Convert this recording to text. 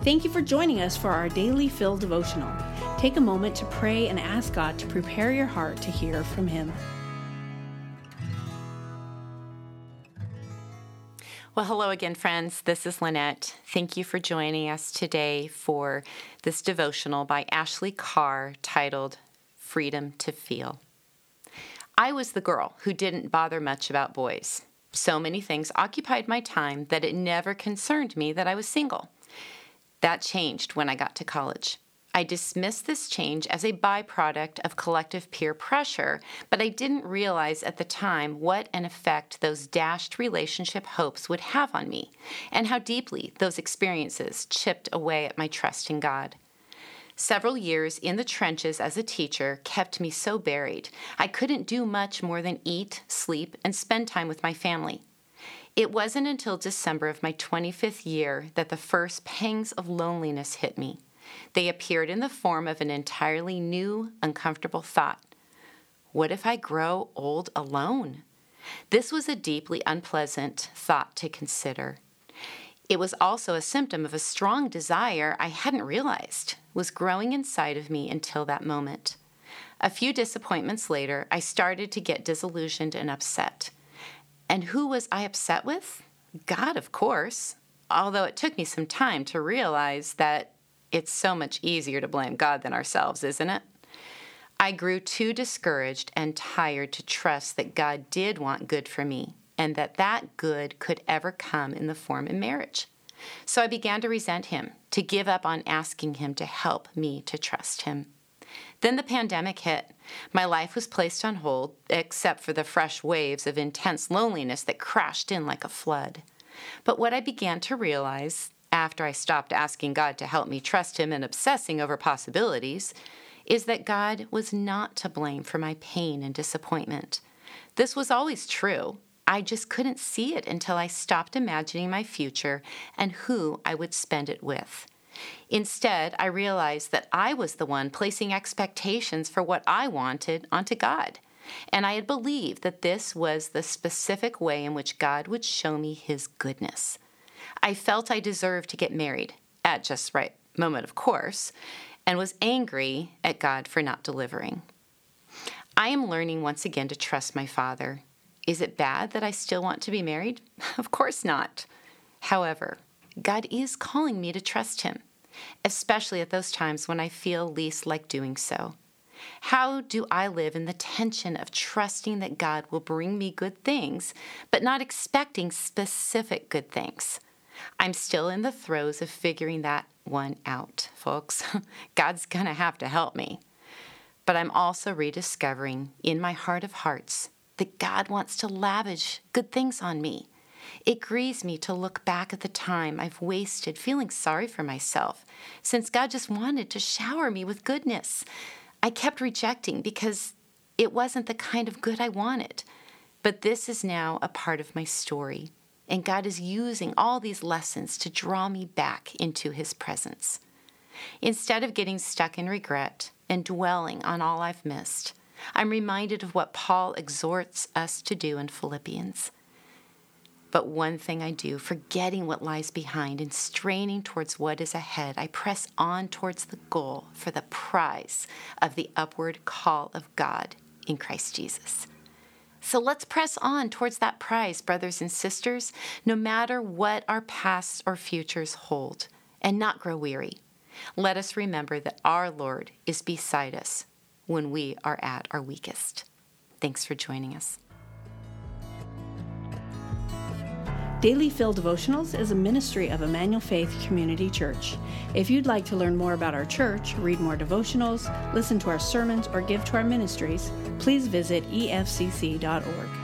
Thank you for joining us for our Daily Fill devotional. Take a moment to pray and ask God to prepare your heart to hear from Him. Well, hello again, friends. This is Lynette. Thank you for joining us today for this devotional by Ashley Carr titled Freedom to Feel. I was the girl who didn't bother much about boys. So many things occupied my time that it never concerned me that I was single. That changed when I got to college. I dismissed this change as a byproduct of collective peer pressure, but I didn't realize at the time what an effect those dashed relationship hopes would have on me, and how deeply those experiences chipped away at my trust in God. Several years in the trenches as a teacher kept me so buried, I couldn't do much more than eat, sleep, and spend time with my family. It wasn't until December of my 25th year that the first pangs of loneliness hit me. They appeared in the form of an entirely new, uncomfortable thought. What if I grow old alone? This was a deeply unpleasant thought to consider. It was also a symptom of a strong desire I hadn't realized was growing inside of me until that moment. A few disappointments later, I started to get disillusioned and upset. And who was I upset with? God, of course, although it took me some time to realize that it's so much easier to blame God than ourselves, isn't it? I grew too discouraged and tired to trust that God did want good for me, and that good could ever come in the form of marriage. So I began to resent Him, to give up on asking Him to help me to trust Him. Then the pandemic hit. My life was placed on hold, except for the fresh waves of intense loneliness that crashed in like a flood. But what I began to realize, after I stopped asking God to help me trust Him and obsessing over possibilities, is that God was not to blame for my pain and disappointment. This was always true. I just couldn't see it until I stopped imagining my future and who I would spend it with. Instead, I realized that I was the one placing expectations for what I wanted onto God, and I had believed that this was the specific way in which God would show me His goodness. I felt I deserved to get married, at just the right moment, of course, and was angry at God for not delivering. I am learning once again to trust my Father. Is it bad that I still want to be married? Of course not. However, God is calling me to trust Him, especially at those times when I feel least like doing so. How do I live in the tension of trusting that God will bring me good things, but not expecting specific good things? I'm still in the throes of figuring that one out, folks. God's going to have to help me. But I'm also rediscovering in my heart of hearts that God wants to lavish good things on me. It grieves me to look back at the time I've wasted feeling sorry for myself, since God just wanted to shower me with goodness. I kept rejecting because it wasn't the kind of good I wanted. But this is now a part of my story, and God is using all these lessons to draw me back into His presence. Instead of getting stuck in regret and dwelling on all I've missed, I'm reminded of what Paul exhorts us to do in Philippians. But one thing I do, forgetting what lies behind and straining towards what is ahead, I press on towards the goal for the prize of the upward call of God in Christ Jesus. So let's press on towards that prize, brothers and sisters, no matter what our pasts or futures hold, and not grow weary. Let us remember that our Lord is beside us when we are at our weakest. Thanks for joining us. Daily Fill Devotionals is a ministry of Emmanuel Faith Community Church. If you'd like to learn more about our church, read more devotionals, listen to our sermons, or give to our ministries, please visit efcc.org.